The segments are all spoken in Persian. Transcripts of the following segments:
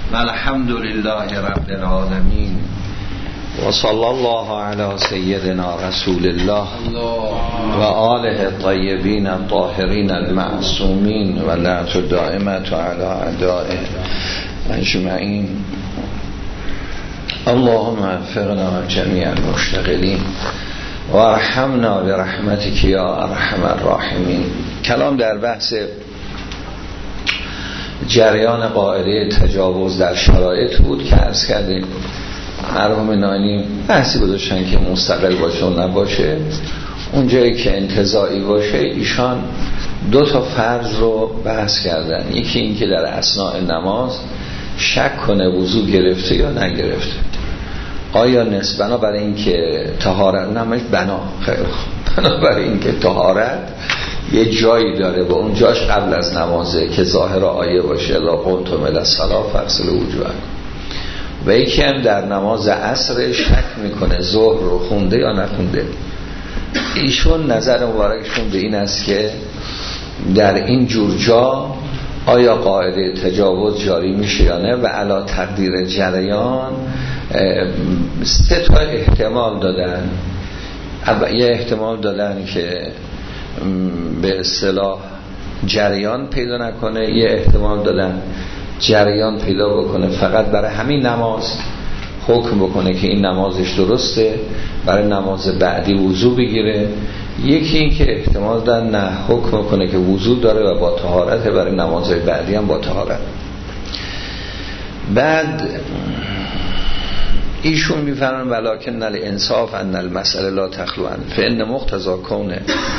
الحمد لله رب العالمين و صلی الله علی سیدنا رسول الله و آله الطیبین الطاهرین المعصومین و لعنت الدائمة علی اعدائه اجمعین. اللهم وفقنا جمیع المشتغلین و ارحمنا برحمتک یا ارحم الراحمین. کلام در بحث جریان قاعده تجاوز در شرایط بود که عرض کردیم مرحوم نانی بحثی گذاشتن که مستقل باشه و نباشه. اونجایی که انتزاعی باشه ایشان دو تا فرض رو بحث کردن. یکی این که در اثناء نماز شک کنه وضو گرفته یا نگرفته، آیا بنا برای این که طهارت بنا برای این که طهارت یه جایی داره و اون جاش قبل از نمازه که ظاهر آیه باشه لا قمتم الی الصلاة فاغسلوا وجوهکم، و یکی هم در نماز عصر شک میکنه ظهر رو خونده یا نخونده. ایشون نظر مبارکشون به این است که در این جور جا آیا قاعده تجاوز جاری میشه یا نه، و علا تقدیر جریان سه تا احتمال دادن. یه احتمال دادن که به اصطلاح جریان پیدا نکنه، یه احتمال دادن جریان پیدا بکنه فقط برای همین نماز حکم بکنه که این نمازش درسته، برای نماز بعدی وضو بگیره. یکی این که احتمال دادن نه حکم بکنه که وضو داره و با طهارت، برای نمازهای بعدی هم با طهارت. بعد ایشون میفرمایند ولکن الانصاف ان المسأله لا تخلو فان مقتضى کون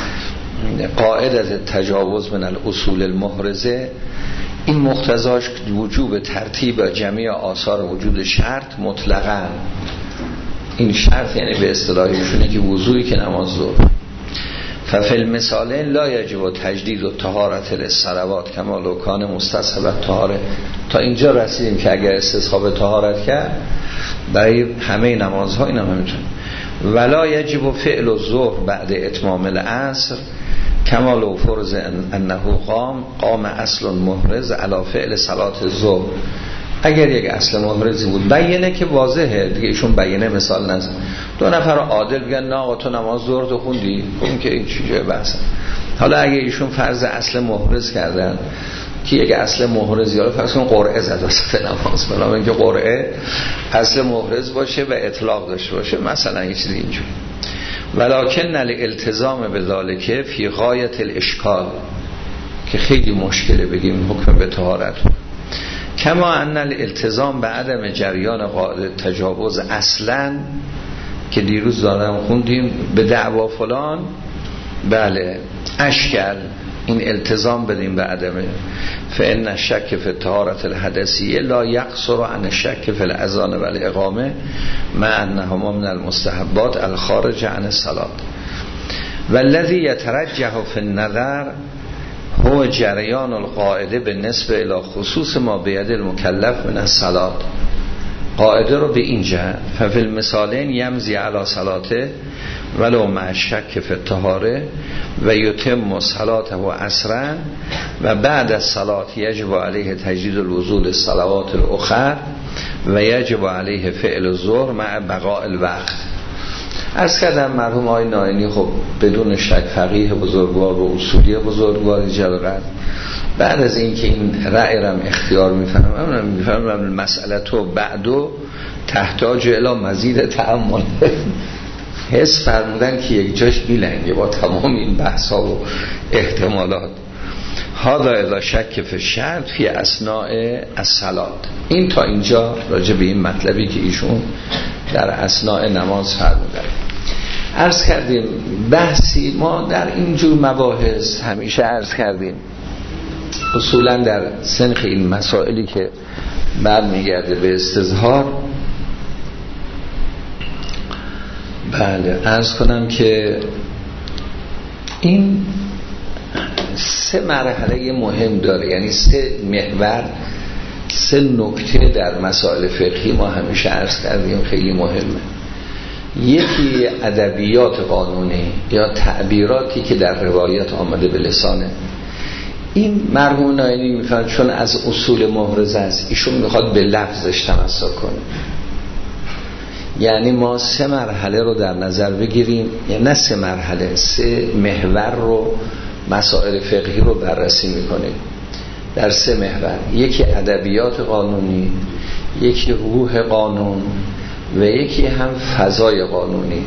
قاعده تجاوز من الاصول المحرزه، این مقتضاش وجوب ترتیب جمعی آثار وجود شرط مطلقاً. این شرط یعنی به اصطلاحشونه که وضوئی که نماز ظهر. ففی المثال لا یجب تجدید الطهارة للصلوات کما لو کان مستصحب الطهاره. تا اینجا رسیدیم که اگر استصحاب طهارت کرد برای همه نمازها این هم میتونه. ولا یجب فعل الظهر بعد اتمام العصر کما لو فرض انه قام اصل محرز علی فعل صلات الظهر. اگر یک اصل محرزی بود بیینه که واضحه دیگه، ایشون بیینه مثال نزن. دو نفر عادل بگن نه آقا تو نماز ظهر تو خوندی، اون که این چیزه بحثه. حالا اگه ایشون فرض اصل محرز کردن که یک اصل محرزی حالا فرض کن قرعه زد وسط نماز، بنابراین اینکه قرعه اصل محرز باشه و اطلاق داشته باشه مثلا یه چیزی اینجوری. ولکن الالتزام بذالک فی غایت الاشکال، که خیلی مشکله بگیم حکم به طهارت. کما ان الالتزام به عدم جریان قاعده تجاوز اصلا، که دیروز دارم خوندیم به دعوا فلان، بله اشکل این التزام بدیم به عدمه. فان الشک فی الطهارة الحدثیه لا یقصر عن الشک فی الاذان و الاقامه مع انهما من المستحبات الخارج عن الصلاة. والذی یترجح فی النظر هو جریان القاعده بالنسبه الی خصوص ما بید المکلف من الصلاة. قاعده رو به این جهت ففی المثالین یمضی علی صلاته ولو مع الشک فی الطهاره و یتم صلاته عصرا و بعد از صلات یجب علیه تجدید الوضوء للصلوات الاخر و یجب علیه فعل الظهر مع بقاء الوقت. عرض کردم مرحوم آقای ناینی خب بدون شک فقیه بزرگوار و اصولی بزرگوار جلالت، بعد از این که این رأی رم اختیار میفرمم مسئله تو بعدو تحتاج الی مزید تأمل. حس فرمودن که یک جاش بیلنگه با تمام این بحث ها و احتمالات. هذا اذا شک فی الشرط فی اثناء الصلاة. این تا اینجا راجع به این مطلبی که ایشون در اثناء نماز فرمودن. عرض کردیم بحثی ما در اینجور مباحث همیشه عرض کردیم اصولا در سنخ این مسائلی که بعد میگرده به استظهار. بله عرض کنم که این سه مرحله مهم داره، یعنی سه محور، سه نکته در مسائل فقهی ما همیشه عرض کردیم خیلی مهمه. یکی ادبیات قانونی یا تعبیراتی که در روایت آمده به لسانه، این مرحوم نایینی میفرماید چون از اصول محرزه است، ایشون میخواد به لفظش تمسک کنه. یعنی ما 3 مرحله رو در نظر بگیریم، یعنی نه 3 مرحله، 3 محور رو، مسائل فقهی رو بررسی میکنیم در 3 محور. یکی ادبیات قانونی، یکی روح قانون و یکی هم فضای قانونی.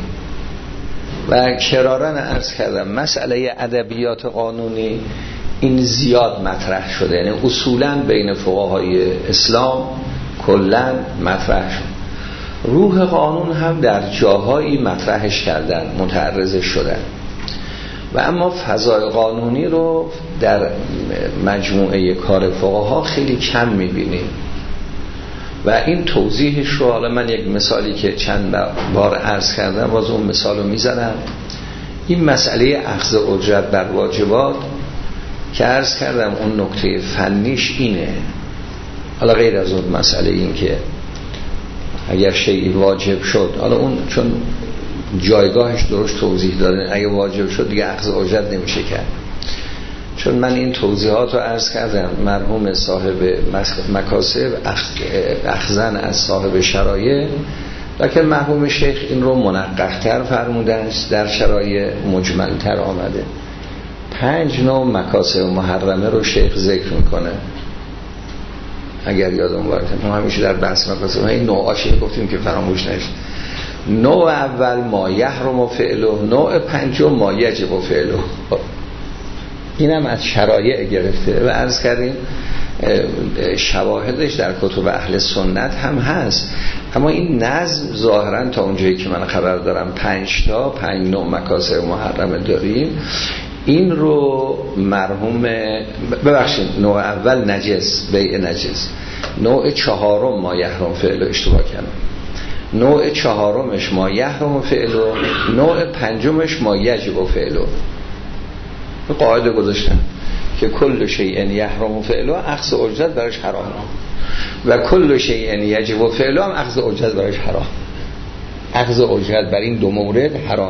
و کرارا عرض کردم مسئله ادبیات قانونی این زیاد مطرح شده، یعنی اصولاً بین فقهای اسلام کلاً مطرح شد. روح قانون هم در جاهایی مطرحش کردن، متعرضش شدن. و اما فضای قانونی رو در مجموعه کار فقها خیلی کم میبینیم و این توضیحش رو حالا من یک مثالی که چند بار عرض کردم باز اون مثال رو میزنم. این مسئله اخذ اجرت بر واجبات که عرض کردم اون نکته فنیش اینه، حالا غیر از اون مسئله این که اگر شیئی واجب شد، حالا اون چون جایگاهش درست توضیح داده، اگه واجب شد دیگه اخذ اجرت نمیشه کرد. چون من این توضیحات رو عرض کردم، مرحوم صاحب مکاسب اخذن از صاحب شرایع، لکن مرحوم شیخ این رو منقح‌تر فرمودن، در شرایع مجمل‌تر آمده. 5 نوع مکاسب محرمه رو شیخ ذکر میکنه اگر یادم باشه. ما همیشه در بحث مکاسب این نوعاش گفتیم که فراموش نشه. نوع اول ما یحرم فعله، نوع پنجم ما یجب فعله. اینم از شرایع گرفته و عرض کردیم شواهدش در کتب اهل سنت هم هست، اما این نظم ظاهرا تا اونجایی که من خبر دارم 5 نوع مکاسب محرمه داریم. این رو مرحوم ببخشید، نوع اول نجس، بیع نجس. نوع 4 ما یحرم فعله، اشتباه کردم. نوع 4 ما یحرم فعله، نوع 5 ما یجب فعله. قاعده گذاشتن که کل شیء یحرم فعله اخذ اجرت برش حرام و کل شیء یجب فعله هم اخذ اجرت برش حرام. اخذ اجرت بر این 2 مورد حرام.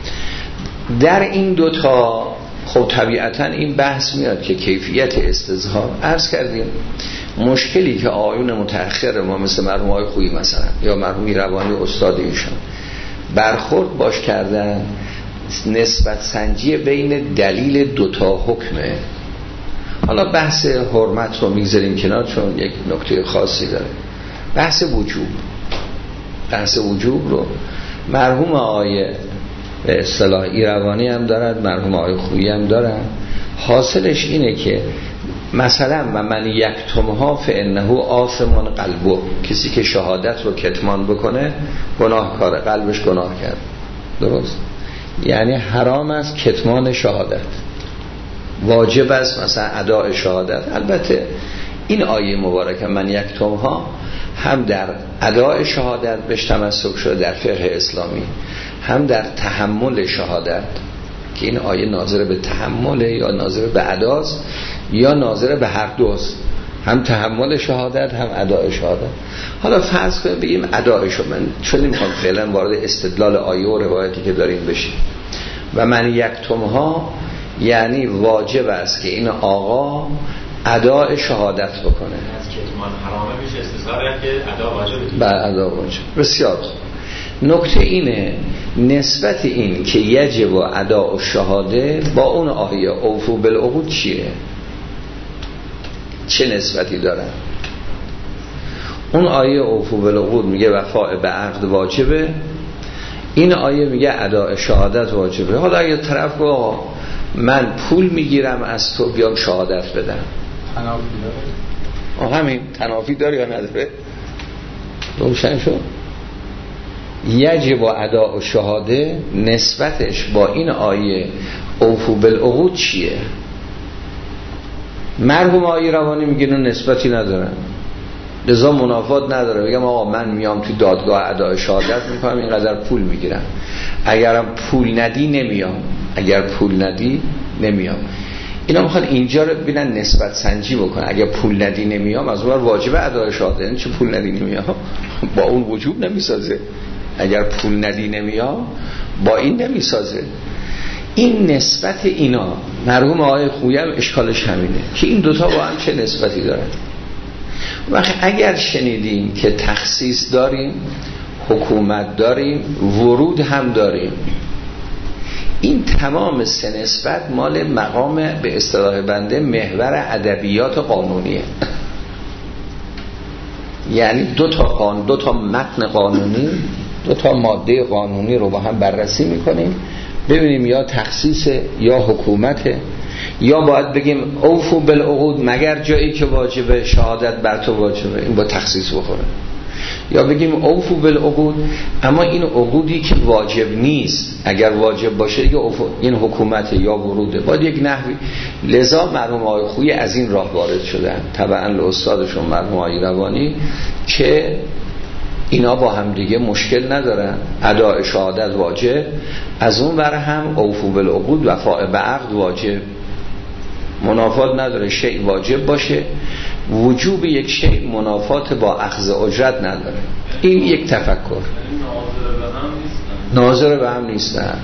در این 2 تا خب طبیعتا این بحث میاد که کیفیت استظهار. عرض کردیم مشکلی که آیون متأخر ما مثل مرحوم آقای خویی مثلا یا مرحوم روانی استاد ایشان برخورد باش کردن، نسبت سنجی بین دلیل 2 تا حکمه. حالا بحث حرمت رو میگذاریم کنار چون یک نکته خاصی داره. بحث وجوب رو مرحوم آقای به اصطلاح ایروانی هم دارد، مرحوم آقای خویی هم دارد. حاصلش اینه که مثلا و من یکتمها فانه آثم قلبه، کسی که شهادت رو کتمان بکنه گناهکاره، قلبش گناه کرد. درست؟ یعنی حرام است کتمان شهادت، واجب است مثلا اداء شهادت. البته این آیه مبارکه من یکتمها هم در اداء شهادت بهش تمسک شده در فقه اسلامی، هم در تحمل شهادت که این آیه ناظر به تحمل یا ناظر به اداست یا ناظر به هر دوست، هم تحمل شهادت هم اداء شهادت. حالا فرض کنیم بگیم اداء شهادت، من چون نمیخوام فعلا وارد استدلال آیه و روایتی که داریم بشیم. و من یکتمها یعنی واجب است که این آقا اداء شهادت بکنه. از کتمان حرامه میشه استظهار که اداء واجبه. بله اداء واجب. بسیار نکته اینه نسبت این که یجب و اداء و شهاده با اون آیه اوفو بالعقود چیه؟ چه نسبتی دارن؟ اون آیه اوفو بالعقود میگه وفاء به عقد واجبه، این آیه میگه اداء شهادت واجبه. حالا اگه طرف گفت من پول میگیرم از تو بیام شهادت بدم، تنافی داره؟ همین تنافی داره یا نداره؟ روشن شد. یجب و اداء و شهاده نسبتش با این آیه اوفو بالعقود چیه؟ مرحوم آقای روانی میگه اون نسبتی نداره، لذا منافات نداره. بگم آقا من میام توی دادگاه اداء شهادت میکنم اینقدر پول میگیرم، اگرم پول ندی نمیام، اگر پول ندی نمیام. اینا میخوان اینجا رو ببینن نسبت سنجی بکنن. اگر پول ندی نمیام از اون واجب اداء شهادت، این چه پول ندی نمیام با اون وجوب نمیسازه. اگر پول ندی نمیام با این نمیسازه. این نسبت اینا مرحوم آقای خویی هم اشکالش همینه که این دوتا با هم چه نسبتی دارن. وقت اگر شنیدیم که تخصیص داریم، حکومت داریم، ورود هم داریم، این تمام سه نسبت مال مقام به اصطلاح بنده محور ادبیات قانونیه. یعنی دو تا متن قانونی، دو تا ماده قانونی رو با هم بررسی میکنیم ببینیم یا تخصیص یا حکومته، یا باید بگیم اوفو بالعقود مگر جایی که واجبه شهادت بر تو واجبه، این با تخصیص بخوره، یا بگیم اوفو بالعقود اما این عقودی که واجب نیست اگر واجب باشه دیگه این حکومت یا وروده، باید یک نحوی. لذا مرحوم آقای خویی از این راه وارد شدن طبعا لاستادشون مرحوم آقای روانی که اینا با هم دیگه مشکل ندارن، اداء شهادت واجب، از اون ور هم اوفو بالعقود وفاء به عقد واجب، منافات نداره شیء واجب باشه، وجوب یک شیء منافات با اخذ اجرت نداره. این یک تفکر. ناظر به هم نیستن.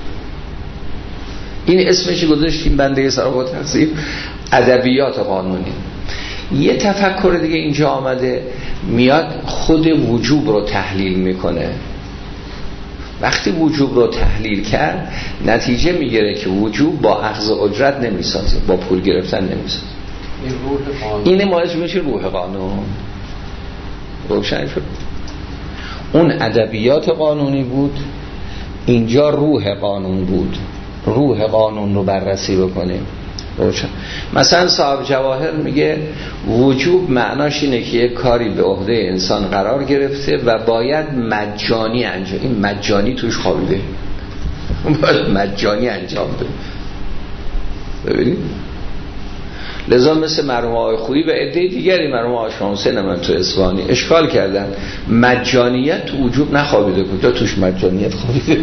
این اسمش گذاشتیم بنده سراغ تقسیم ادبیات قانونی. یه تفکر دیگه اینجا آمده میاد خود وجوب رو تحلیل میکنه. وقتی وجوب رو تحلیل کرد نتیجه میگیره که وجوب با اخذ اجرت نمیسازه، با پول گرفتن نمیسازه. اینه مالش میشه روح قانون. روشن شد. اون ادبیات قانونی بود، اینجا روح قانون بود. روح قانون رو بررسی بکنیم. روشن. مثلا صاحب جواهر میگه وجوب معناش اینه که یک کاری به عهده انسان قرار گرفته و باید مجانی انجام، این مجانی توش خوابیده، باید مجانی انجام بده. ببینید لذا مثل مرحوم آقای خویی و عده دیگری، مرحوم آقای شمسین من تو اصفهانی اشکال کردن مجانیت تو وجوب نخوابیده، کجا توش مجانیت خوابیده؟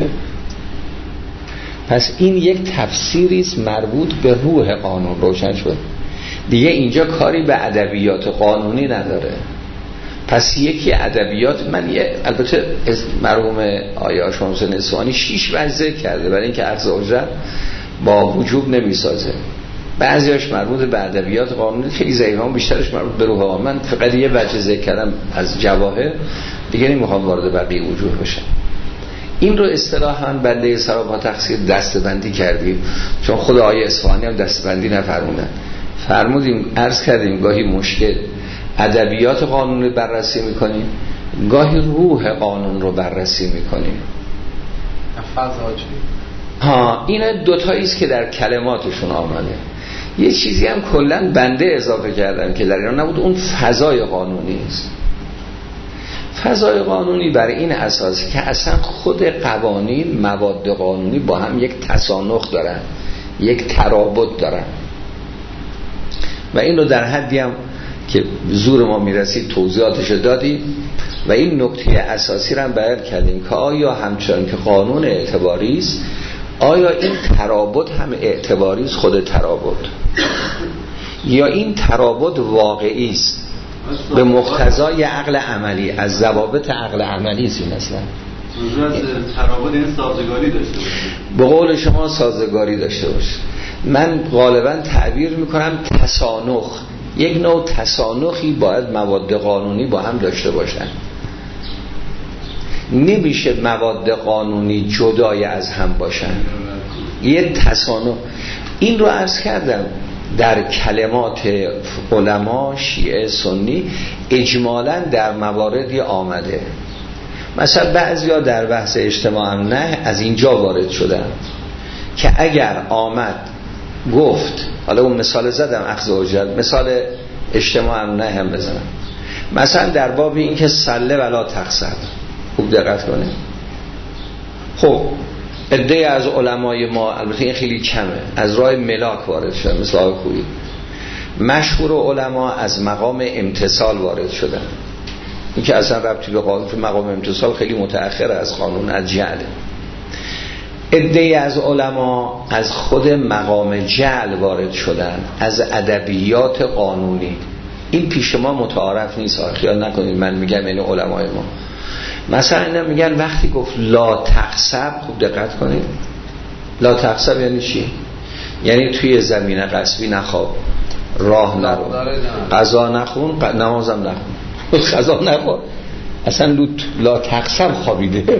پس این یک تفسیری است مربوط به روح قانون. روشن شد دیگه اینجا کاری به ادبیات قانونی نداره. پس یکی ادبیات من البته مرحوم آقای شمسین اصفهانی 6 وجه ذکر کرده برای اینکه اخذ اجرت با وجوب نمیسازه. بعضیاش مربوط به ادبیات قانونی، خیلی ضعیفان بیشترش مربوط به روح قانون. من فقط یه وجه ذکر کردم از جواهر، دیگه نمیخوام وارد بقیه وجوه بشم. این رو اصطلاحاً بنده سراپا تقصیر دستبندی کردیم، چون خود آیه اصفهانی هم دستبندی نفرمودن. فرمودیم عرض کردیم گاهی مشکل ادبیات قانون رو بررسی میکنیم، گاهی روح قانون رو بررسی میکنیم. این دوتایی است که در کلماتشون آمده. یه چیزی هم کلاً بنده اضافه کردم که در ایران نبود، اون فضای قانونی است. فضای قانونی بر این اساس که اصلا خود قوانین، مواد قانونی با هم یک تسانخ دارن، یک ترابط دارن و این رو در حدی هم که زور ما میرسید توضیحاتش دادیم و این نکته اساسی رو هم بیان کردیم که آیا همچنان که قانون اعتباری است، آیا این ترابط هم اعتباری است، خود ترابط، یا این ترابط واقعی است به مقتضای عقل عملی، از ضوابط عقل عملی است. این اصلا ترابط این سازگاری داشته باشه، به قول شما سازگاری داشته باشه. من غالبا تعبیر میکنم تسانخ، یک نوع تسانخی باید مواد قانونی با هم داشته باشن. نمیشه مواد قانونی جدای از هم باشن، یه تسانخ. این رو عرض کردم در کلمات علما شیعه سنی اجمالاً در مواردی آمده. مثلا بعضیا در بحث اجتماع نه از اینجا وارد شدن که اگر آمد گفت، حالا اون مثال زدم اخذ اجرت، مثال اجتماع نه هم بزنم، مثلا در باب این که صله ولا تقصر، خوب دقت کنه. خب عده‌ای از علمای ما، البته این خیلی کمه، از راه ملاک وارد شدن، مثل آقای خویی. مشهور علما از مقام امتثال وارد شدن، این که اصلا ربطی به قانون، مقام امتثال خیلی متأخر از قانون، از جعل. عده‌ای از علما از خود مقام جعل وارد شدن، از ادبیات قانونی. این پیش ما متعارف نیست، خیال نکنید من میگم یعنی علمای ما. مثلا اینا میگن وقتی گفت لا تقصب، خوب دقت کنید، لا تقسم یعنی چی؟ یعنی توی زمین غصبی نخواب، راه نرو، قضا نخون، نمازم نخون، قضا نخون. اصلا لا تقسم خوابیده،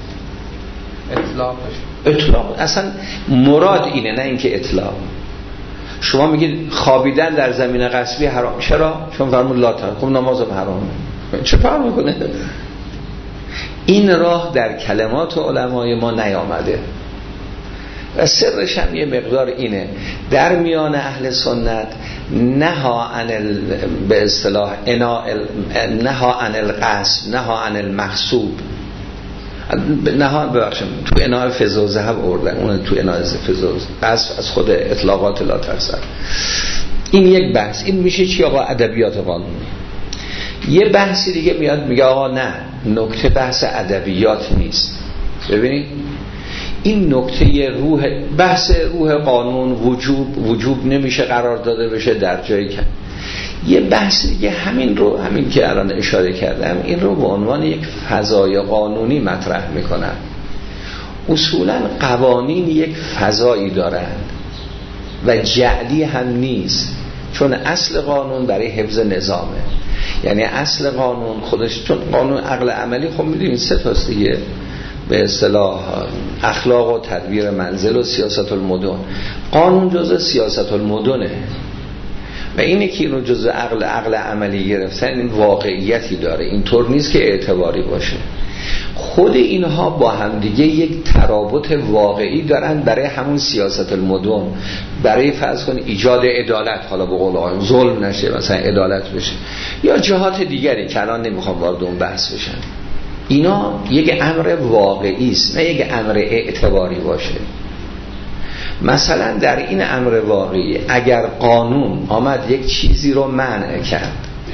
اطلاق. اصلا مراد اینه، نه اینکه اطلاق. شما میگید خوابیدن در زمین غصبی حرام. چرا؟ چون فرمود لا تقسم. خب نمازم حرامه، چه فرق میکنه؟ این راه در کلمات علمای ما نیامده و سرش هم یه مقدار اینه. در میان اهل سنت نها عن به اصطلاح نها عن القصب، نها عن المغصوب، نها ببخشید تو اناء فضا و ذهب آوردن، اون تو اناء فضا و قصب از خود اطلاقات لا تقسم. این یک بحث. این میشه چی آقا؟ ادبیات قانونی. یه بحثی دیگه میاد میگه آقا نه، نکته بحث ادبیات نیست. ببینید این نکته روح، بحث روح قانون وجوب نمیشه قرار داده بشه در جایی که یه بحث دیگه همین که الان اشاره کردم، این رو به عنوان یک فضای قانونی مطرح میکنن. اصولا قوانین یک فضایی دارند و جعلی هم نیست، چون اصل قانون برای حفظ نظامه. یعنی اصل قانون خودش، چون قانون عقل عملی خب میدونید سه تاست دیگه، به اصطلاح اخلاق و تدبیر منزل و سیاست المدن. قانون جزء سیاست المدنه و اینه که اینو جزء عقل عملی گرفتن، این واقعیتی داره، اینطور نیست که اعتباری باشه. خود اینها با هم دیگه یک ترابط واقعی دارن برای همون سیاست المدن، برای فرض کن ایجاد عدالت، حالا به قول آقایون ظلم نشه، مثلا عدالت بشه، یا جهات دیگری که الان نمیخوام وارد اون بحث بشن. اینا یک امر واقعی است، نه یک امر اعتباری باشه. مثلا در این امر واقعی اگر قانون آمد یک چیزی رو منع کرد،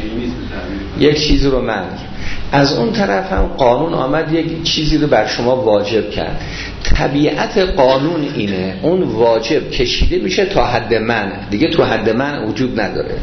از اون طرف هم قانون آمد یک چیزی رو بر شما واجب کرد، طبیعت قانون اینه اون واجب کشیده میشه تا حد منع، دیگه تو حد منع وجود نداره.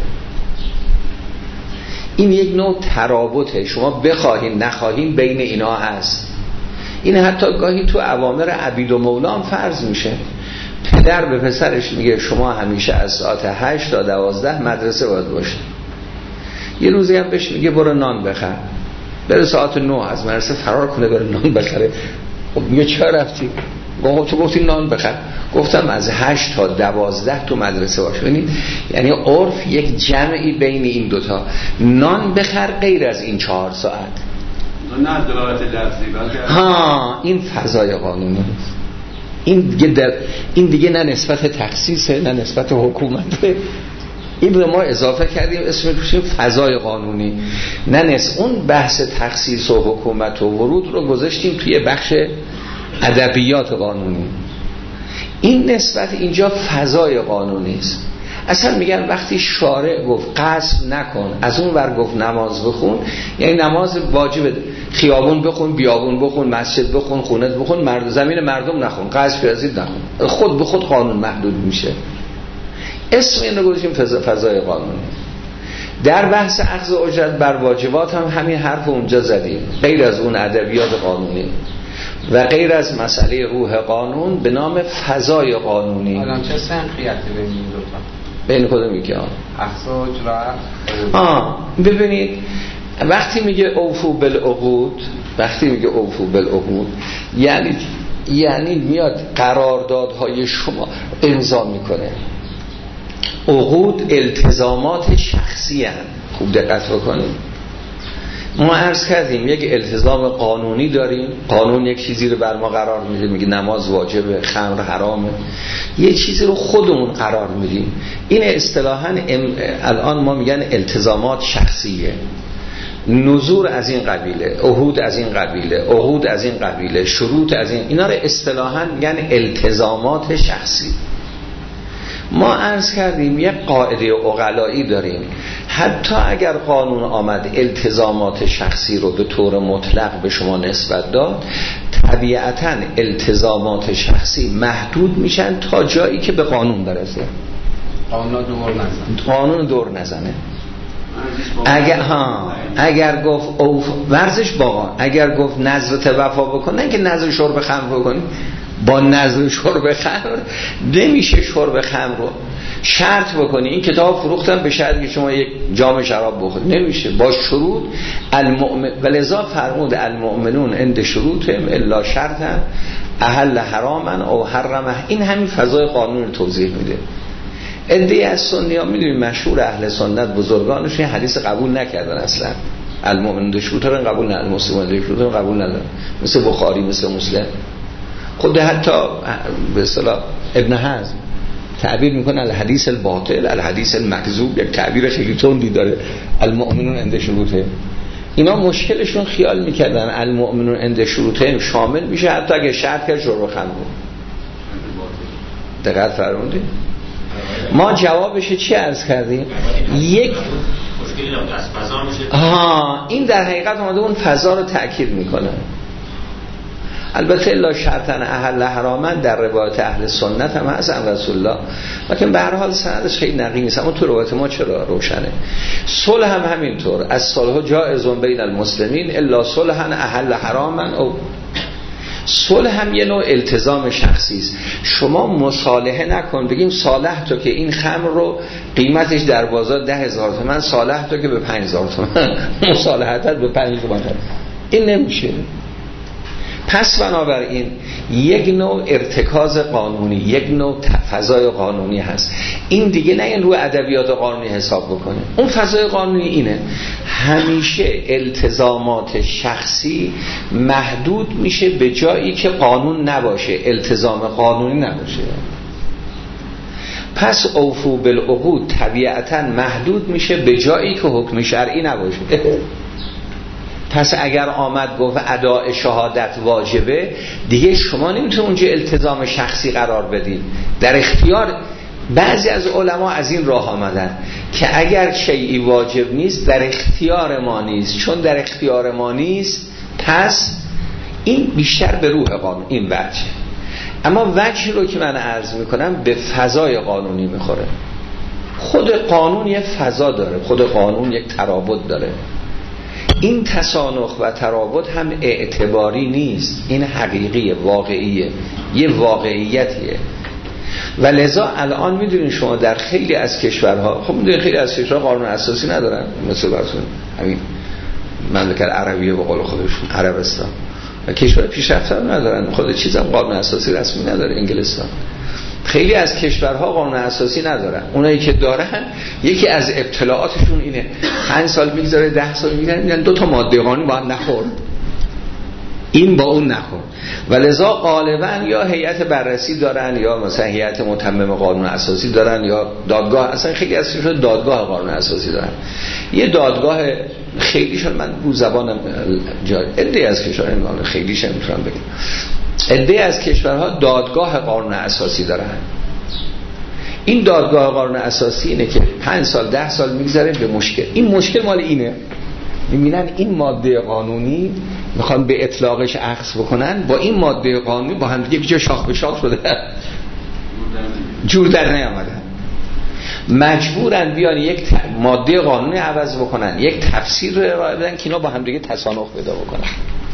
این یک نوع ترابطه، شما بخواهیم نخواهیم بین اینا هست. این حتی گاهی تو اوامر عبید و مولا هم فرض میشه. پدر به پسرش میگه شما همیشه از ساعت 8 تا 12 مدرسه باید باشه. یه روزی هم بهش میگه برو نان بخر، بره ساعت 9 از مدرسه فرار کنه بره نان بخره. خب میگه چرا رفتی؟ خب تو گفتی نان بخر. گفتم از 8 تا 12 تو مدرسه باشه. یعنی عرف یک جمعی بین این دوتا. نان بخر غیر از این 4 ساعت. نه دلالت لفظی. ها، این فضای قانونی. این دیگه نه نسبت تخصیصه نه نسبت حکومته. این رو ما اضافه کردیم اسمش فضای قانونی. نه اون بحث تخصیص و حکومت و ورود رو گذاشتیم توی بخش ادبیات قانونی. این نسبت اینجا فضای قانونی است. اصلا میگن وقتی شارع گفت قصد نکن، از اون ور گفت نماز بخون، یعنی نماز واجبه، خیابون بخون، بیابون بخون، مسجد بخون، خونه بخون، زمین مردم نخون، قصد فرزید نخون، خود به خود قانون محدود میشه. اسم این رو گذاشتیم فضای قانونی. در بحث اخذ اجرت بر واجبات هم همین حرف اونجا زدیم، غیر از اون ادبیات قانونی و غیر از مسئله روح قانون به نام فضای قانونی. الان چه سنخیتی بین این دوتا؟ بین کدومی که اخذ اجرت؟ ببینید وقتی میگه اوفو بالعقود، یعنی میاد قراردادهای شما امضا میکنه. عقود التزامات شخصی هستند. خوب دقت بکنید. ما عرض کردیم یک التزام قانونی داریم، قانون یک چیزی رو بر ما قرار میده، میگه نماز واجبه، خمر حرامه، یه چیزی رو خودمون قرار میدیم. این اصطلاحاً الان ما میگن التزامات شخصیه، نذور از این قبیله، عهود از این قبیله، عقود از این قبیله، شروط از این، اینا رو اصطلاحاً میگن التزامات شخصی. ما عرض کردیم یک قاعده عقلایی داریم، حتی اگر قانون آمد التزامات شخصی رو به طور مطلق به شما نسبت داد، طبیعتاً التزامات شخصی محدود میشن تا جایی که به قانون برسه. قانون دور نزنه. اگر گفت ورزش باقا، اگر گفت نذرت وفا بکن، نه که نذر شرب خمر بکنی، با نظر شرب خمر نمیشه شرب خمر رو شرط بکنی این کتاب فروختن به شرط که شما یک جام شراب بخورید، نمیشه. با شروط ولذا فرمود المؤمنون عند شروطهم الا شرطا احل حراما او حرمه. این همین فضای قانون رو توضیح میده. عده از سنی‌ها میدونید مشهور اهل سنت بزرگانش این حدیث قبول نکردن اصلا. المؤمنون عند شروطهم قبول نه، المسلمون عند شروطهم قبول ندارن، مثل بخاری مثل مسلم. خود حتی به اصطلاح ابن حزم تعبیر میکنه الحدیث الباطل الحدیث المکذوب، یک تعبیر خیلی تندی داره. المؤمنون عند شروطه، اینا مشکلشون خیال میکردن المؤمنون عند شروطه شامل میشه حتی اگه شرط کرد شرب خمر. دقت فرمودید؟ ما جوابش چی عرض کردیم؟ یک مشکلی از فضا میشه. این در حقیقت اومده اون فضا رو تأکید میکنه. البته الا شرطا احل حراما در روایت اهل سنت هم هست عن رسول الله، لیکن به هر حال سندش خیلی نقی نیست. اما تو روایت ما چرا روشنه. صلح هم همینطور، از صلح جائز بین المسلمین الا صلحا احل حراما. او صلح هم یه نوع التزام شخصی است. شما مصالحه نکن بگیم صالح تو که این خمر رو قیمتش در بازار 10,000 تومان، صالح تو که به 5,000 تومان، مصالحتت به 5 تومان، این نمیشه. پس بنابراین یک نوع ارتکاز قانونی، یک نوع فضای قانونی هست. این دیگه نه این روی ادبیات قانونی حساب بکنه. اون فضای قانونی اینه همیشه التزامات شخصی محدود میشه به جایی که قانون نباشه، التزام قانونی نباشه. پس اوفو بالعقود طبیعتا محدود میشه به جایی که حکم شرعی نباشه. پس اگر آمد گفت اداء شهادت واجبه، دیگه شما نمیتونید اونجا التزام شخصی قرار بدید. در اختیار بعضی از علما از این راه آمدن که اگر شیئی واجب نیست در اختیار ما نیست، چون در اختیار ما نیست پس این بیشتر به روح قانون این وجه. اما وجه رو که من عرض میکنم به فضای قانونی میخوره. خود قانون یک فضا داره، خود قانون یک ترابط داره. این تسانخ و ترابط هم اعتباری نیست، این حقیقیه، واقعیه، یه واقعیتیه. و لذا الان میدونین شما در خیلی از کشورها، خب میدونین خیلی از کشورها قانون اساسی ندارن، مثل همین مملکت عربیه به قول خودشون عربستان و کشور پیشرفته ندارن، خود چیزم قانون اساسی رسمی نداره. انگلستان خیلی از کشورها قانون اساسی ندارن. اونایی که دارن یکی از ابتلاعاتشون اینه 5 سال میگذاره 10 سال میگذاره میگن 2 تا ماده قانونی با هم نخورد، این با اون نخورد. و لذا غالبا یا هیئت بررسی دارن یا مثلا هیئت متمم قانون اساسی دارن یا دادگاه. اصلا خیلی از کشورها دادگاه قانون اساسی دارن. یه دادگاه خیلیشون من رو زبانم عده از کشورها خیلیش نمیتونم بگم، عده از کشورها دادگاه قانون اساسی دارن. این دادگاه قانون اساسی اینه که 5 سال 10 سال میگذره به مشکل. این مشکل مال اینه، میبینن این ماده قانونی میخوان به اطلاقش اخذ بکنن، با این ماده قانونی با هم دیگه شاخ به شاخ شده، جور در نیامدن، مجبورن بیان یک ماده قانونی عوض بکنن، یک تفسیر رو ارائه بدن که اینا با هم دیگه تسانخ پیدا بکنن.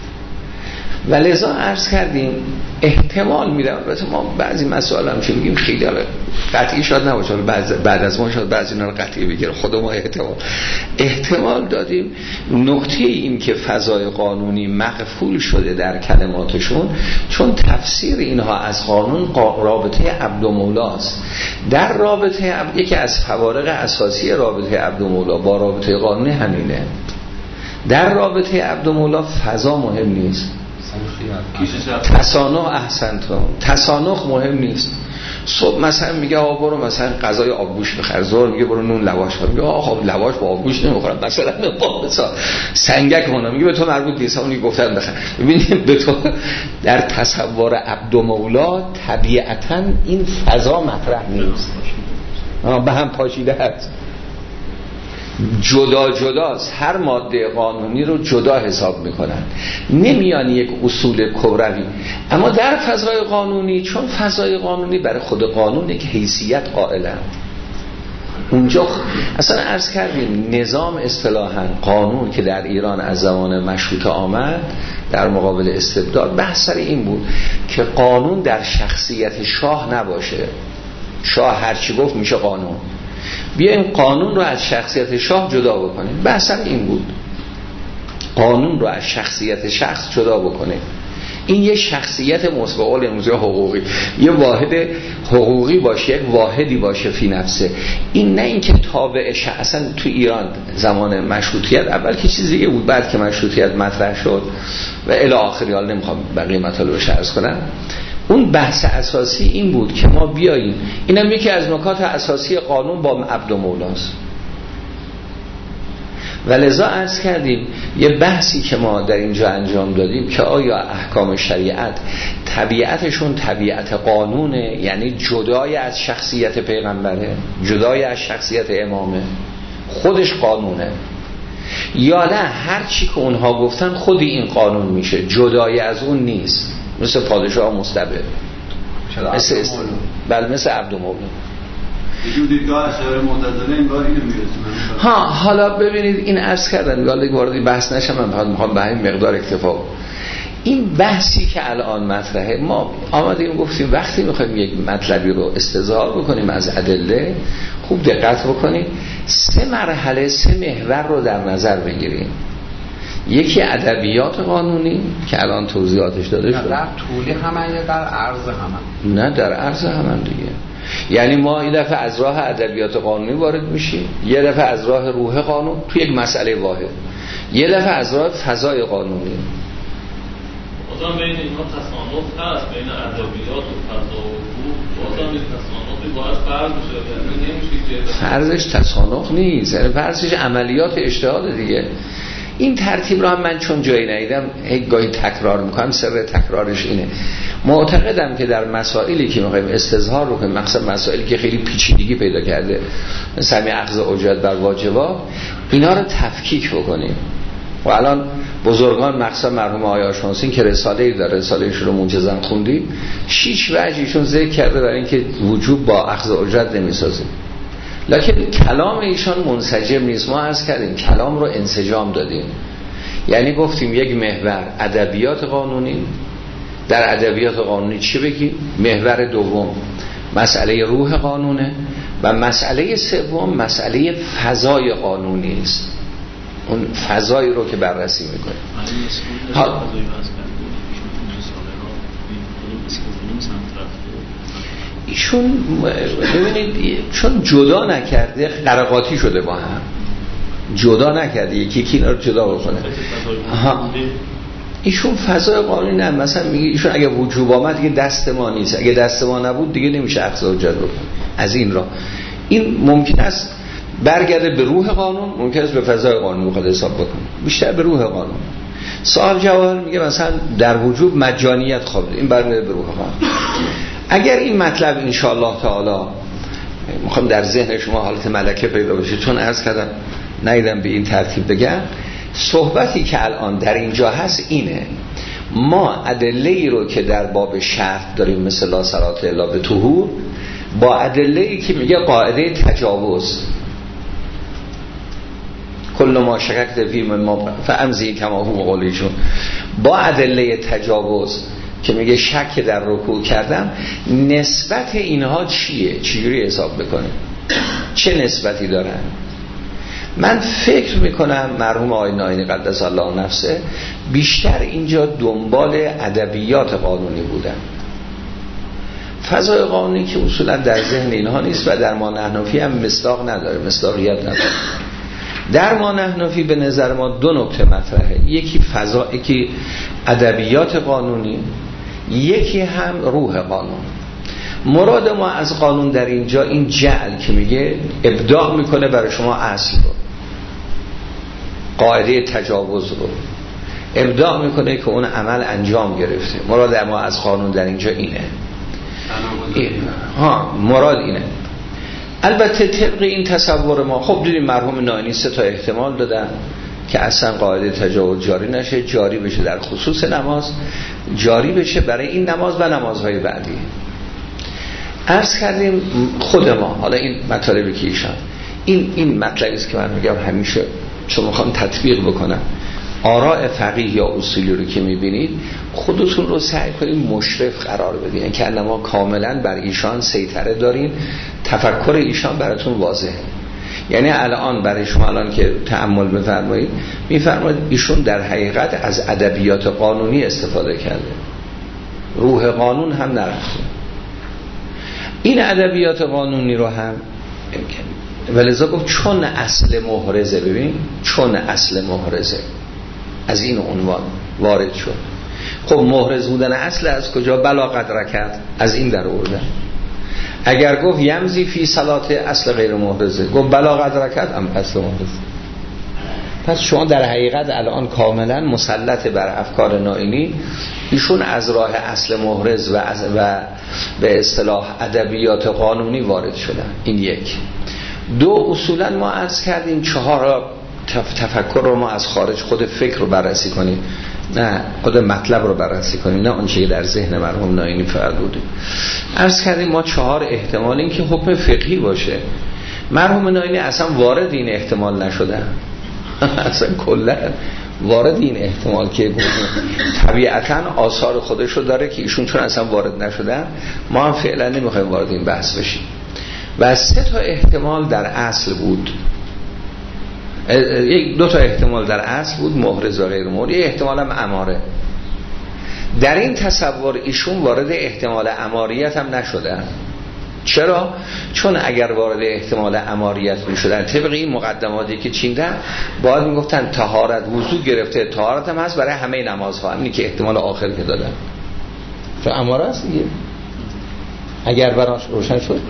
و لذا عرض کردیم احتمال میدم، البته ما بعضی مسائل هم که میگیم خیلی قطعی شاید نباشه، بعد از ما شاید بعضی اینا رو قطعی بگیره، خود ما احتمال دادیم. نکته این که فضای قانونی مقفول شده در کلماتشون، چون تفسیر اینها از قانون رابطه عبد و مولاست. در رابطه یکی از فوارق اساسی رابطه عبد و مولا با رابطه قانونی همینه. در رابطه عبد و مولا فضا مهم نیست، تسانخ احسنتم، تسانخ مهم نیست. صبح مثلا میگه آقا برو مثلا غذای آبگوش بخر، ظهر میگه برو نون لواش بخر، میگه آقا لواش با آبگوش نمیخورم، مثلا سنگک کنم، میگه به تو مربوط نیست، اونی گفتن بخر. ببینید به تو در تصور عبد و مولا طبیعتا این فضا مطرح نیست، به هم پاشیده هست، جدا جداست. هر ماده قانونی رو جدا حساب میکنن، نمیان یک اصول کبروی. اما در فضای قانونی، چون فضای قانونی برای خود قانون یک حیثیت قائلن، اونجا اصلا عرض کردیم نظام اصطلاحاً قانون که در ایران از زمان مشروطه آمد در مقابل استبداد، بحث سر این بود که قانون در شخصیت شاه نباشه. شاه هرچی گفت میشه قانون، بیایم قانون رو از شخصیت شاه جدا بکنیم. بحث سر این بود، قانون رو از شخصیت شخص جدا بکنه. این یه شخصیت مسبقال امروزی حقوقی، یه واحد حقوقی باشه، یک واحدی باشه فی نفسه. این نه اینکه تابعش. اصلا تو ایران زمان مشروطیت اول که چیز دیگه بود، بعد که مشروطیت مطرح شد و الی آخری، حال نمیخوام بقیه مطالبش عرض کنم، اون بحث اساسی این بود که ما بیاییم، اینم یکی از نکات اساسی قانون با عبد و مولاست. و لذا عرض کردیم یه بحثی که ما در اینجا انجام دادیم که آیا احکام شریعت طبیعتشون طبیعت قانونه، یعنی جدای از شخصیت پیغمبره، جدای از شخصیت امامه، خودش قانونه، یا نه هر چی که اونها گفتن خودی این قانون میشه، جدای از اون نیست، مثل پادشاه مستبد، مثل عبدالمولا. دیدگاه اشاعره معتزله این بار اینو میرسونه. حالا ببینید این عرض کردن، حالا وارد بحث نشم، من میخوام به همین مقدار اکتفا. این بحثی که الان مطرحه، ما آمدیم گفتیم وقتی میخوایم یک مطلبی رو استظهار بکنیم از ادله، خوب دقت بکنیم، 3 مرحله 3 محور رو در نظر بگیریم. یکی ادبیات قانونی که الان توضیحاتش داده شد. در طولی همه یا در عرض همه؟ نه در عرض همه دیگه. یعنی ما این دفعه از راه ادبیات قانونی وارد میشیم، یه دفعه از راه روح قانون تو یک مسئله واحد، یه دفعه از راه فضای قانونی. بازم بین اینا تصانف هست، بین ادبیات و فضا و روح بازم این تصانفی باید فرض بشه، یعنی نمیشه که فرضش تصانف نیست، یعنی فرضش عملیات اجتهاد دیگه. این ترتیب رو هم من چون جایی ندیدم گاهی تکرار میکنم، سر تکرارش اینه. معتقدم که در مسائلی که میخوایم استظهار رو کنیم، مثلا مسائلی که خیلی پیچیدگی پیدا کرده، مثلا اخذ اجرت بر واجبات، اینا رو تفکیک بکنیم. و الان بزرگان مخصوصا مرحوم آقای آشناسین که رساله‌ای داره، رساله‌اش رو منجزم خوندیم، 6 وجهشون ذکر کرده برای اینکه وجوب با اخذ اجرت نمیسازیم. لکن کلام ایشان منسجم نیست. ما عرض کردیم کلام رو انسجام دادیم، یعنی گفتیم یک محور ادبیات قانونی، در ادبیات قانونی چی بگیم؟ محور دوم مسئله روح قانونه و مسئله سوم مسئله فضای قانونی است، اون فضایی رو که بررسی میکنه. ایشون ببینید چون جدا نکرده قرقاتی شده با هم، جدا نکرده یکی اینا رو جدا بکنه. ایشون فضای قانونی نه، مثلا میگه ایشون اگه وجوب آمد دیگه دست ما نیست، اگه دست ما نبود دیگه نمیشه اخذ حجت بکنه. از این راه این ممکن است برگرده به روح قانون، ممکن است به فضای قانون بخواد حساب بکنه، بیشتر به روح قانون. صاحب جواهر میگه مثلا در وجوب مجانیت خوابه، این برمیاد به روح قانون. اگر این مطلب انشاءالله تعالی میخوام در ذهن شما حالت ملکه پیدا بشه، چون عرض کردم نیدم به این ترتیب بگم، صحبتی که الان در اینجا هست اینه، ما ادله‌ای رو که در باب شرط داریم مثل لا صلاة الا بطهور، با ادله‌ای که میگه قاعده تجاوز کل ما شککت فی ما فامضی کما هو قولیشون، با ادله تجاوز که میگه شک در رکوع کردم، نسبت اینها چیه؟ چجوری حساب بکنیم؟ چه نسبتی دارن؟ من فکر میکنم مرحوم آقای ناینی قدس الله نفسه بیشتر اینجا دنبال ادبیات قانونی بودن. فضای قانونی که اصولا در ذهن اینها نیست و در ما نحنفی هم مصداق نداره، مصداقیت نداره. در ما نحنفی به نظر ما 2 نکته مطرحه، یکی فضا، یکی ادبیات قانونی، یکی هم روح قانون. مراد ما از قانون در اینجا این جعل که میگه ابداع میکنه برای شما اصل رو، قاعده تجاوز رو ابداع میکنه که اون عمل انجام گرفته. مراد ما از قانون در اینجا اینه. مراد اینه. البته طبق این تصور ما خب دیدیم مرحوم ناینی 3 تا احتمال دادن که اصلا قاعده تجاوز جاری نشه، جاری بشه در خصوص نماز، جاری بشه برای این نماز و نمازهای بعدی. عرض کردیم خود ما، حالا این مطالبی که ایشان این مطلبی است که من میگم همیشه چون میخوام تطبیق بکنم آراء فقیه یا اصولی رو که میبینید خودتون رو سعی کنید مشرف قرار بدین که انما کاملا بر ایشان سیطره دارین، تفکر ایشان براتون واضحه. یعنی الان برای شما الان که تأمل بفرمایید میفرمایید ایشون در حقیقت از ادبیات قانونی استفاده کرده، روح قانون هم نرفته. این ادبیات قانونی رو هم ولذا گفت چون اصل محرزه، ببین چون اصل محرزه از این عنوان وارد شد. خب محرز بودن اصل از کجا؟ بلاغت رکت از این در آوردن. اگر گفت یمزی فی صلات اصل غیر محرزه، گفت بلاغت رکت هم اصل محرزه. پس شما در حقیقت الان کاملا مسلط بر افکار نائینی. ایشون از راه اصل محرز و به اصطلاح ادبیات قانونی وارد شدن. این یک. دو، اصولا ما عرض کردیم 4 تفکر رو ما از خارج خود فکر رو بررسی کنیم، نه خود مطلب رو بررسی کنیم، نه آنچه در ذهن مرحوم نائینی فقط بوده. عرض کردیم ما 4 احتمال این که حکم فقهی باشه. مرحوم نائینی اصلا وارد این احتمال نشدن، اصلا کلا وارد این احتمال که طبیعتاً آثار خودش رو داره که ایشون چون اصلا وارد نشدن ما هم فعلا نمیخوایم وارد این بحث بشیم. و 3 تا احتمال در اصل بود، 2 تا احتمال در اصل بود محرز و غیر محرز، احتمال هم اماره. در این تصور ایشون وارد احتمال اماریت هم نشدن. چرا؟ چون اگر وارد احتمال اماریت میشدن طبق این مقدماتی که چیندن باید میگفتن طهارت وضو گرفته، طهارت هم هست برای همه نمازها، اینی که احتمال آخر که دادن چون اماره است دیگه. اگر براش روشن شد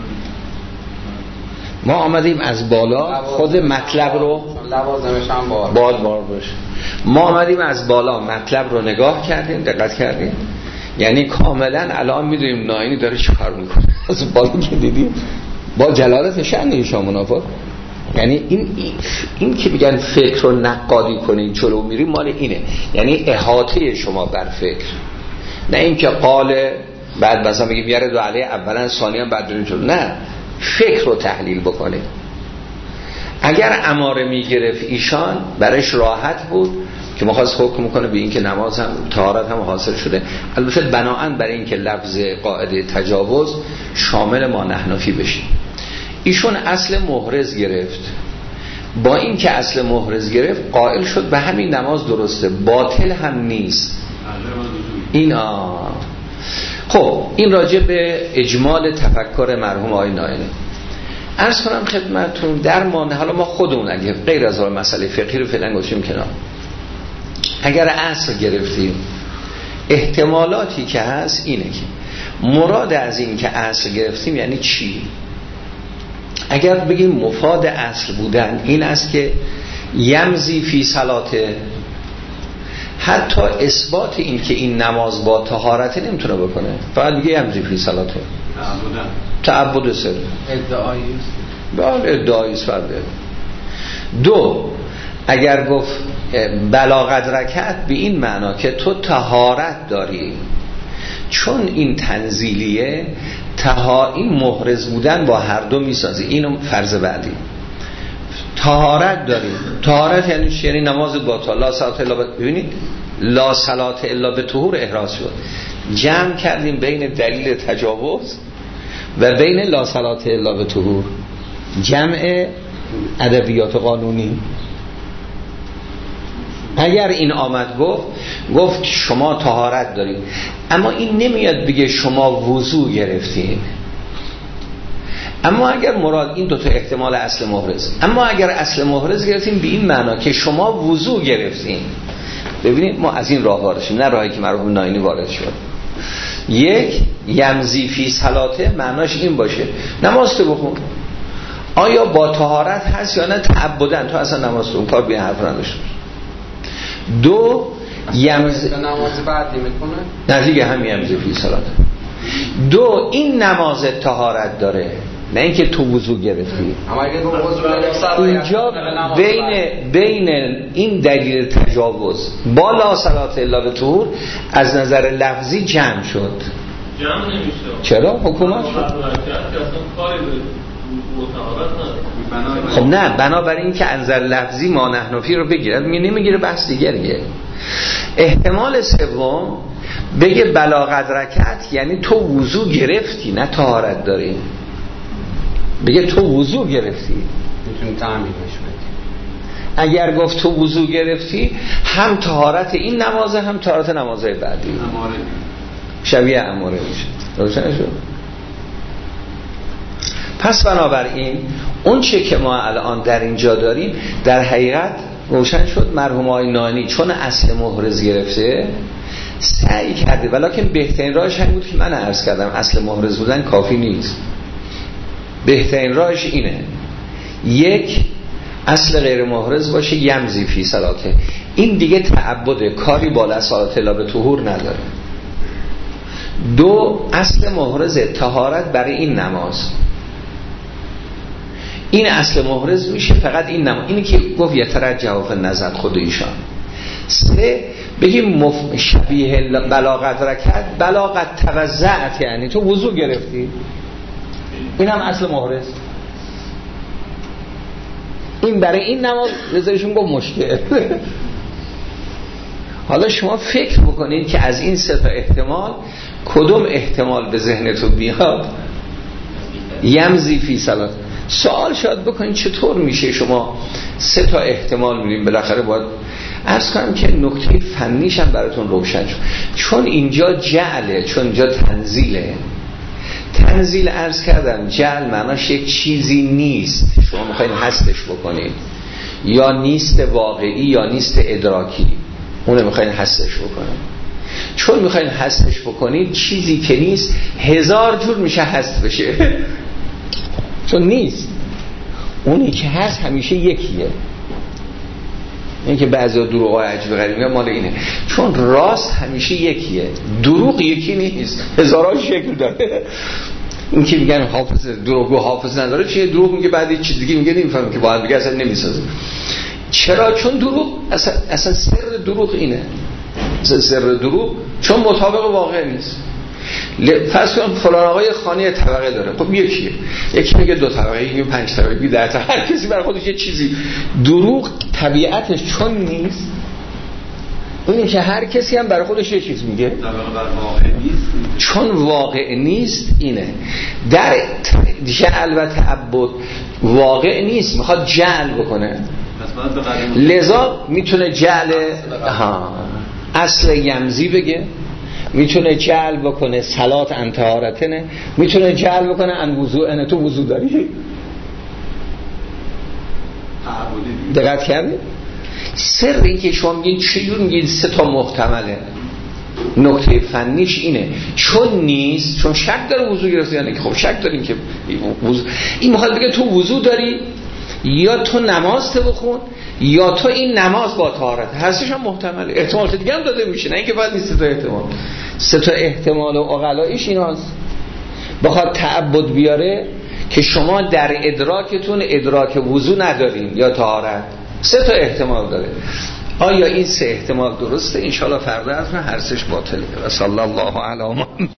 ما آمدیم از بالا خود مطلب رو لوازمش هم بار باشه. ما آمدیم از بالا مطلب رو نگاه کردیم، دقت کردیم، یعنی کاملا الان میدونیم نائینی داره چی کار میکنه. از بالا که دیدیم با جلالت شأن ایشان منافق. یعنی این که میگن فکر رو نقادی کنین چلو میریم مال اینه، یعنی احاطه شما بر فکر، نه اینکه قال بعد مثلا میگیم یاره دو علیه اولا ثانیا بعد بریم چلو، نه فکر رو تحلیل بکنه. اگر اماره میگرفت ایشان برایش راحت بود که مخواست حکم میکنه به این که نماز هم طهارت هم حاصل شده. البته بناهن برای این که لفظ قاعده تجاوز شامل ما نحنفی بشه. ایشون اصل محرز گرفت، با این که اصل محرز گرفت قائل شد به همین نماز درسته، باطل هم نیست. این خب این راجع به اجمال تفکر مرحوم آقای نائینی. عرض کنم خدمتتون در حالا ما خودمون اگه غیر از مسئله فقهی رو فعلا گذاشتیم کنار، اگر اصل گرفتیم احتمالاتی که هست اینه که مراد از این که اصل گرفتیم یعنی چی؟ اگر بگیم مفاد اصل بودن این است که یمزی فی صلاته، حتی اثبات این که این نماز با طهارت نمیتونه بکنه، فقط میگه یمزی فی صلاته، تعبد سر ادعایی است. دو، اگر گفت بلاغت رکعت به این معنا که تو طهارت داری، چون این تنزیلیه این محرز بودن با هر دو میسازی. اینو فرض بعدی طهارت داری. طهارت یعنی نماز باطل، لا صلات الا ببینید لا صلات الا به طهور احراز شد. جمع کردیم بین دلیل تجاوز و بین لا صلات الا به طهور، جمع ادبیات قانونی. اگر این آمد گفت شما طهارت دارید، اما این نمیاد بگه شما وضو گرفتین. اما اگر مراد این 2 تا احتمال اصل محرز، اما اگر اصل محرز گرفتیم به این معنا که شما وضو گرفتین. ببینید ما از این راه وارد شدیم، نه راهی که مرحوم نائینی وارد شد. یک، یمزی فی صلاته معناش این باشه نماز تو بخون، آیا با طهارت هست یا نه تعبدن، تو اصلا نماز تو اون کار به حرف نداشت. دو، یمزی نماز بعدی میکنه، نه دیگه هم یمزی فی صلاته. دو، این نماز طهارت داره، نه اینکه تو وضو گرفتی. اما اگه رو وضو گرفت اینجا بین این دلیل تجاوز با لا صلات الا به طهور از نظر لفظی جمع شد. جمع نمیشه. چرا؟ حکومت شد. طهارت نداره. خب نه، بنابراین این که انظر لفظی ما نحن فی رو بگیرد نمیگیره، بحث دیگریه. احتمال سوم بگه بلاغت رکعت یعنی تو وضو گرفتی نه طهارت داری. بگه تو وضو گرفتی، میتونی تعمیر بشه. اگر گفت تو وضو گرفتی هم طهارت این نمازه هم طهارت نمازهای بعدی شبیه اماره میشه. روشن شد؟ پس بنابراین اون چه که ما الان در اینجا داریم در حقیقت روشن شد. مرحوم آقای نانی چون اصل محرز گرفته سعی کرده، ولیکن بهترین راهش همین بود که من عرض کردم، اصل محرز بودن کافی نیست. بهترین راهش اینه: یک، اصل غیر محرز باشه، یمزی فی صلاته، این دیگه تعبده، کاری بالا صلات الا به طهور نداره. دو، اصل محرز طهارت برای این نماز، این اصل محرز میشه فقط این نماز، اینی که گفت یترجح فی نظر خود ایشان. سه، بگیم شبیه بلاغت رکعت، بلاغت توزعت یعنی تو وضو گرفتی، این هم اصل محرز. این برای این نماز رضایشون گفت مشکل. حالا شما فکر بکنید که از این سه تا احتمال کدوم احتمال به ذهنتون بیاد؟ یمزی فی صلات. سوال شاید بکنید چطور میشه شما سه تا احتمال میریم؟ بالاخره باید عرض کنم که نکته فنیش هم براتون روشن شد. چون اینجا جعله، چون اینجا تنزیله. تنزیل عرض کردم جعل معناش یک چیزی نیست شما میخواین هستش بکنید، یا نیست واقعی یا نیست ادراکی، اونو میخواین هستش بکنید. چون میخواین هستش بکنید چیزی که نیست هزار جور میشه هست بشه. چون نیست، اونی که هست همیشه یکیه. این که بعضی دروغ های عجیب غریبی مال اینه، چون راست همیشه یکیه، دروغ یکی نیست، هزاران شکل داره. این که میگن حافظ دروغگو حافظ نداره، چیه دروغ میگه بعد یه چیز دیگه میگه نمیفهمه که باید بگه اصلا نمیسازه. چرا؟ چون دروغ اصلا سر دروغ اینه، سر دروغ چون مطابق واقع نیست. فرض کن فلان آقای خانه طبقه داره، خب یکیه، یکی میگه 2 طبقه، یکی میگه 5 طبقه، یکی 10 طبقه، هر کسی برای خودش یه چیزی. دروغ طبیعتش چون نیست، اینه که هر کسی هم برای خودش یه چیز میگه، چون واقع نیست. اینه در جعل و تعبد واقع نیست، میخواد جعل بکنه، لذا میتونه جعل اصل یمزی بگه، میتونه جعل بکنه صلات انتهارتنه، میتونه جعل بکنه ان وضوء، تو وضو داری. دقت کردید؟ سر این که شما میگین چجور میگین سه تا محتمله، نکته فنیش اینه چون نیست، چون شک داره وضو گرفته، یعنی که خب شک داریم که وضو، این میخواد بگه تو وضو داری یا تو نماز تو بخون یا تو این نماز با طهارت، هستش هم محتمله. احتمال دیگه هم داده میشه، نه اینکه فقط این سه تا احتمال. سه تا احتمال و عقلایش ایناست. بخواد تعبد بیاره که شما در ادراکتون ادراک وضو ندارین یا طهارت، سه تا احتمال داره. آیا این سه احتمال درسته؟ انشالله فردا از من هر سهش باطله. و صلی الله علی محمد.